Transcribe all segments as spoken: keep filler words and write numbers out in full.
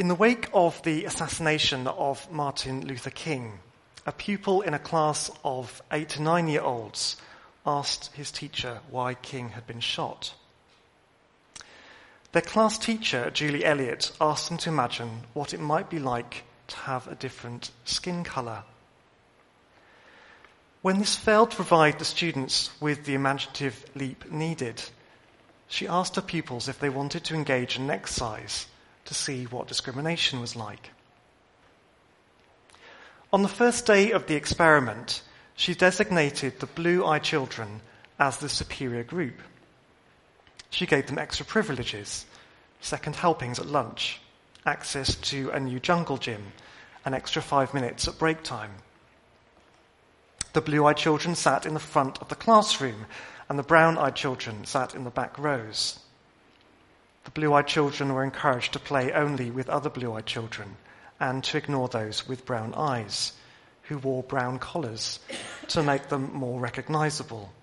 In the wake of the assassination of Martin Luther King, a pupil in a class of eight to nine-year-olds asked his teacher why King had been shot. Their class teacher, Julie Elliott, asked them to imagine what it might be like to have a different skin colour. When this failed to provide the students with the imaginative leap needed, she asked her pupils if they wanted to engage in an exercise to see what discrimination was like. On the first day of the experiment, she designated the blue-eyed children as the superior group. She gave them extra privileges, second helpings at lunch, access to a new jungle gym, an extra five minutes at break time. The blue-eyed children sat in the front of the classroom, and the brown-eyed children sat in the back rows. The blue-eyed children were encouraged to play only with other blue-eyed children and to ignore those with brown eyes, who wore brown collars to make them more recognizable.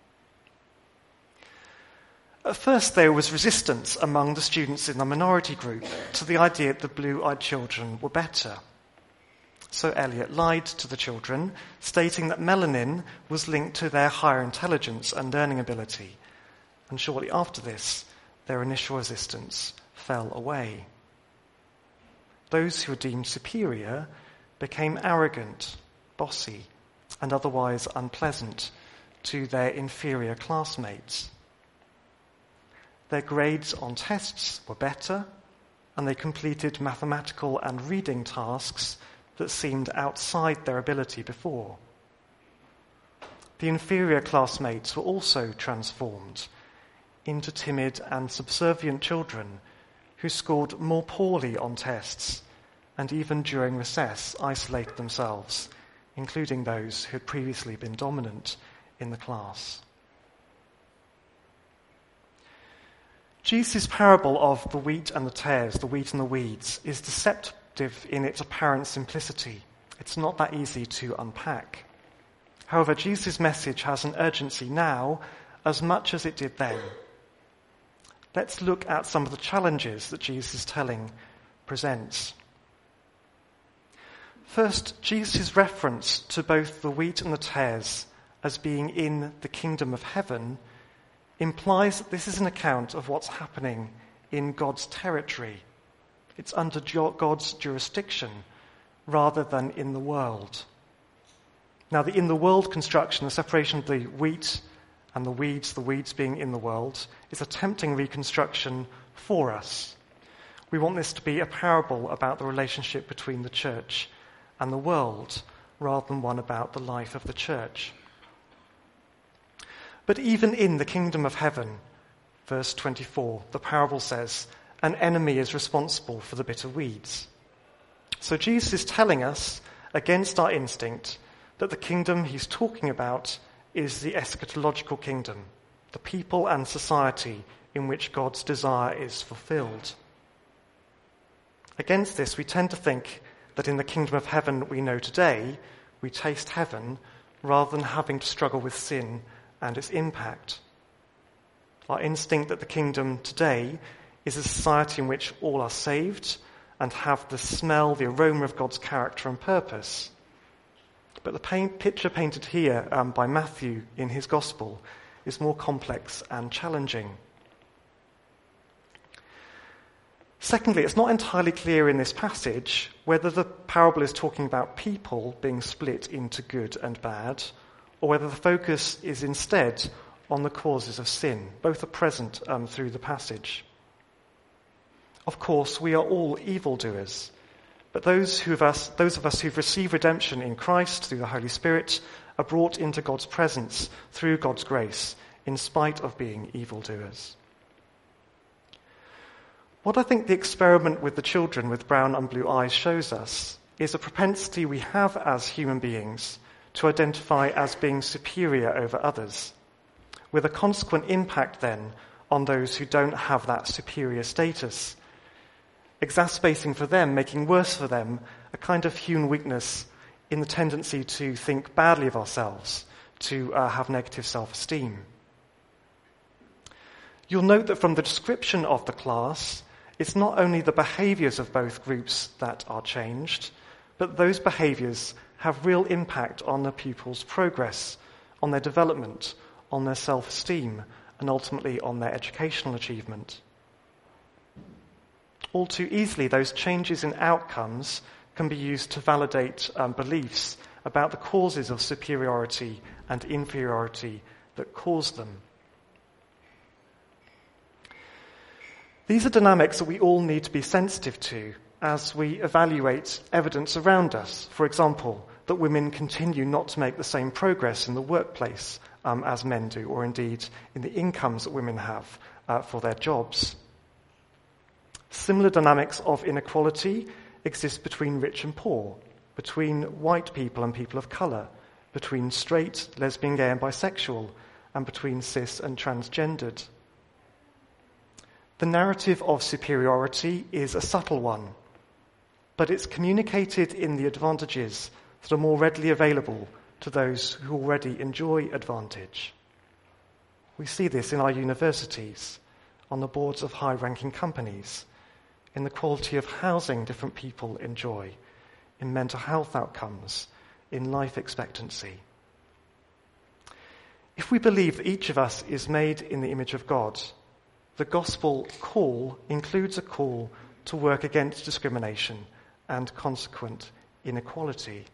At first, there was resistance among the students in the minority group to the idea that the blue-eyed children were better. So Elliott lied to the children, stating that melanin was linked to their higher intelligence and learning ability. And shortly after this, their initial resistance fell away. Those who were deemed superior became arrogant, bossy, and otherwise unpleasant to their inferior classmates. Their grades on tests were better, and they completed mathematical and reading tasks that seemed outside their ability before. The inferior classmates were also transformed into timid and subservient children who scored more poorly on tests and even during recess isolated themselves, including those who had previously been dominant in the class. Jesus' parable of the wheat and the tares, the wheat and the weeds, is deceptive in its apparent simplicity. It's not that easy to unpack. However, Jesus' message has an urgency now as much as it did then. Let's look at some of the challenges that Jesus' telling presents. First, Jesus' reference to both the wheat and the tares as being in the kingdom of heaven implies that this is an account of what's happening in God's territory. It's under God's jurisdiction rather than in the world. Now, the in the world construction, the separation of the wheat and the weeds, the weeds being in the world, is a tempting reconstruction for us. We want this to be a parable about the relationship between the church and the world, rather than one about the life of the church. But even in the kingdom of heaven, verse twenty-four, the parable says, an enemy is responsible for the bitter weeds. So Jesus is telling us, against our instinct, that the kingdom he's talking about is the eschatological kingdom, the people and society in which God's desire is fulfilled. Against this, we tend to think that in the kingdom of heaven we know today, we taste heaven rather than having to struggle with sin and its impact. Our instinct that the kingdom today is a society in which all are saved and have the smell, the aroma of God's character and purpose. But the paint, picture painted here um, by Matthew in his gospel is more complex and challenging. Secondly, it's not entirely clear in this passage whether the parable is talking about people being split into good and bad, or whether the focus is instead on the causes of sin. Both are present um, through the passage. Of course, we are all evildoers, but those, who of us, those of us who've received redemption in Christ through the Holy Spirit are brought into God's presence through God's grace, in spite of being evildoers. What I think the experiment with the children with brown and blue eyes shows us is a propensity we have as human beings to identify as being superior over others, with a consequent impact then on those who don't have that superior status, exacerbating for them, making worse for them, a kind of human weakness in the tendency to think badly of ourselves, to uh, have negative self-esteem. You'll note that from the description of the class, it's not only the behaviours of both groups that are changed, but those behaviours have real impact on the pupils' progress, on their development, on their self-esteem, and ultimately on their educational achievement. All too easily, those changes in outcomes can be used to validate um, beliefs about the causes of superiority and inferiority that cause them. These are dynamics that we all need to be sensitive to as we evaluate evidence around us. For example, that women continue not to make the same progress in the workplace um, as men do, or indeed in the incomes that women have uh, for their jobs. Similar dynamics of inequality exist between rich and poor, between white people and people of colour, between straight, lesbian, gay and bisexual, and between cis and transgendered. The narrative of superiority is a subtle one, but it's communicated in the advantages that are more readily available to those who already enjoy advantage. We see this in our universities, on the boards of high-ranking companies, in the quality of housing different people enjoy, in mental health outcomes, in life expectancy. If we believe that each of us is made in the image of God, the gospel call includes a call to work against discrimination and consequent inequality.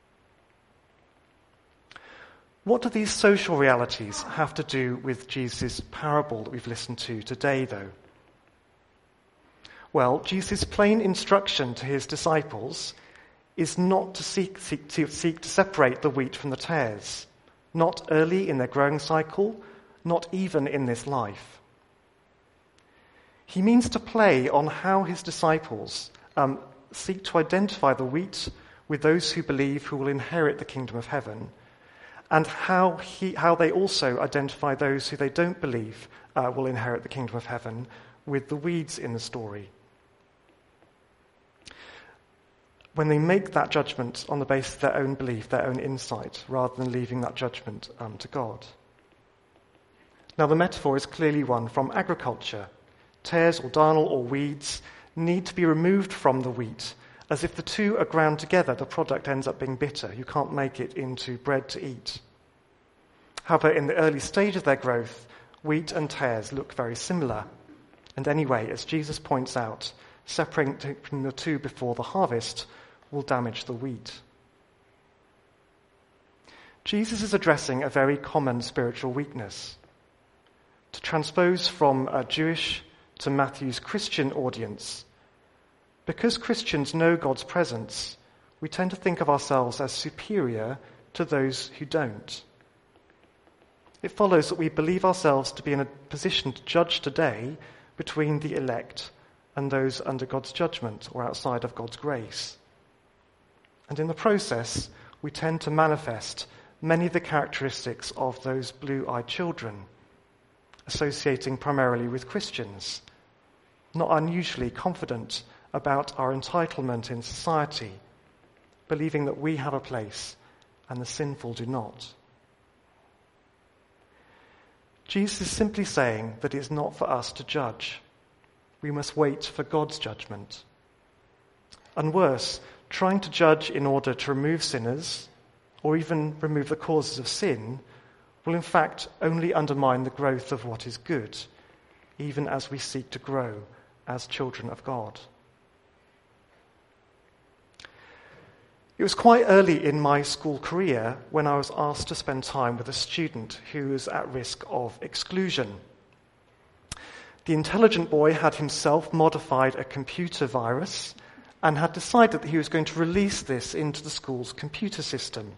What do these social realities have to do with Jesus' parable that we've listened to today, though? Well, Jesus' plain instruction to his disciples is not to seek, seek, to seek to separate the wheat from the tares, not early in their growing cycle, not even in this life. He means to play on how his disciples um, seek to identify the wheat with those who believe who will inherit the kingdom of heaven, and how he, how they also identify those who they don't believe uh, will inherit the kingdom of heaven with the weeds in the story. When they make that judgment on the basis of their own belief, their own insight, rather than leaving that judgment um, to God. Now, the metaphor is clearly one from agriculture. Tares or darnel or weeds need to be removed from the wheat, as if the two are ground together, the product ends up being bitter. You can't make it into bread to eat. However, in the early stage of their growth, wheat and tares look very similar. And anyway, as Jesus points out, separating the two before the harvest will damage the wheat. Jesus is addressing a very common spiritual weakness. To transpose from a Jewish to Matthew's Christian audience, because Christians know God's presence, we tend to think of ourselves as superior to those who don't. It follows that we believe ourselves to be in a position to judge today between the elect and those under God's judgment or outside of God's grace. And in the process, we tend to manifest many of the characteristics of those blue-eyed children, associating primarily with Christians, not unusually confident about our entitlement in society, believing that we have a place and the sinful do not. Jesus is simply saying that it's not for us to judge. We must wait for God's judgment. And worse, trying to judge in order to remove sinners, or even remove the causes of sin, will in fact only undermine the growth of what is good, even as we seek to grow as children of God. It was quite early in my school career when I was asked to spend time with a student who was at risk of exclusion. The intelligent boy had himself modified a computer virus and had decided that he was going to release this into the school's computer system,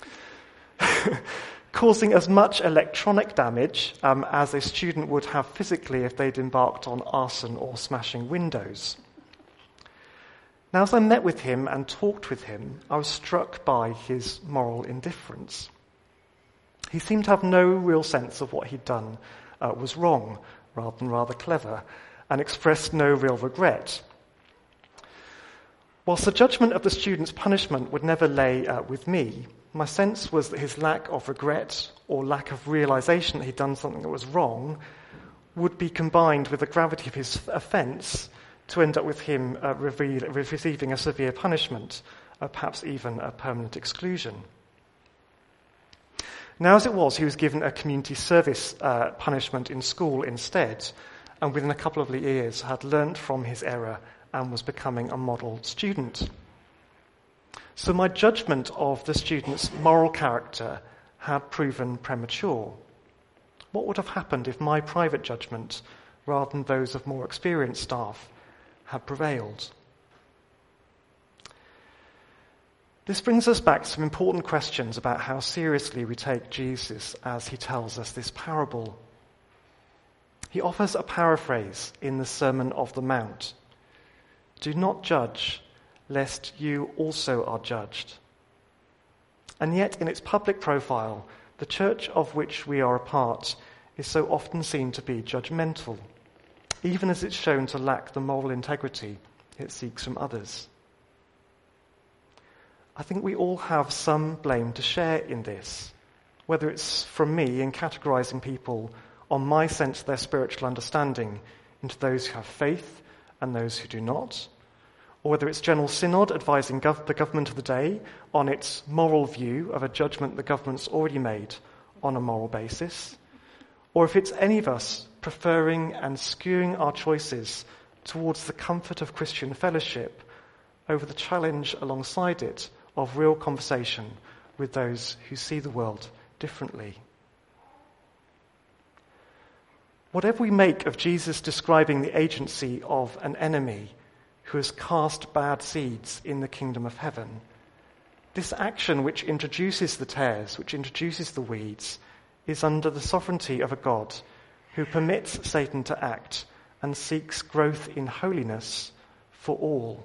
causing as much electronic damage um, as a student would have physically if they'd embarked on arson or smashing windows. Now, as I met with him and talked with him, I was struck by his moral indifference. He seemed to have no real sense of what he'd done uh, was wrong, rather than rather clever, and expressed no real regret. Whilst the judgment of the student's punishment would never lay uh, with me, my sense was that his lack of regret or lack of realization that he'd done something that was wrong would be combined with the gravity of his offence to end up with him uh, reveal, receiving a severe punishment, uh, perhaps even a permanent exclusion. Now, as it was, he was given a community service uh, punishment in school instead, and within a couple of years had learnt from his error and was becoming a model student. So my judgment of the student's moral character had proven premature. What would have happened if my private judgment, rather than those of more experienced staff, had prevailed? This brings us back to some important questions about how seriously we take Jesus as he tells us this parable. He offers a paraphrase in the Sermon of the Mount. Do not judge, lest you also are judged. And yet, in its public profile, the church of which we are a part is so often seen to be judgmental, even as it's shown to lack the moral integrity it seeks from others. I think we all have some blame to share in this, whether it's from me in categorizing people on my sense of their spiritual understanding into those who have faith and those who do not, or whether it's General Synod advising gov- the government of the day on its moral view of a judgment the government's already made on a moral basis, or if it's any of us preferring and skewing our choices towards the comfort of Christian fellowship over the challenge alongside it of real conversation with those who see the world differently. Whatever we make of Jesus describing the agency of an enemy who has cast bad seeds in the kingdom of heaven, this action which introduces the tares, which introduces the weeds, is under the sovereignty of a God who permits Satan to act and seeks growth in holiness for all.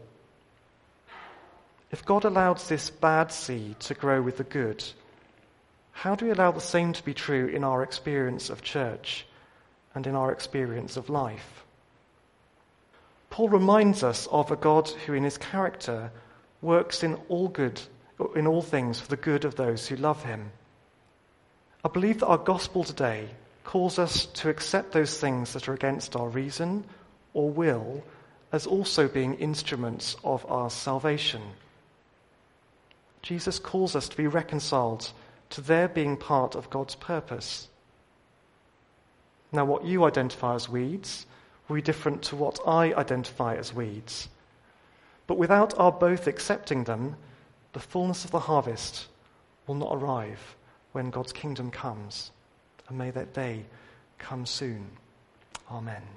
If God allowed this bad seed to grow with the good, how do we allow the same to be true in our experience of church and in our experience of life? Paul reminds us of a God who in his character works in all good, in all things for the good of those who love him. I believe that our gospel today calls us to accept those things that are against our reason or will as also being instruments of our salvation. Jesus calls us to be reconciled to their being part of God's purpose. Now, what you identify as weeds will be different to what I identify as weeds. But without our both accepting them, the fullness of the harvest will not arrive when God's kingdom comes. And may that day come soon. Amen.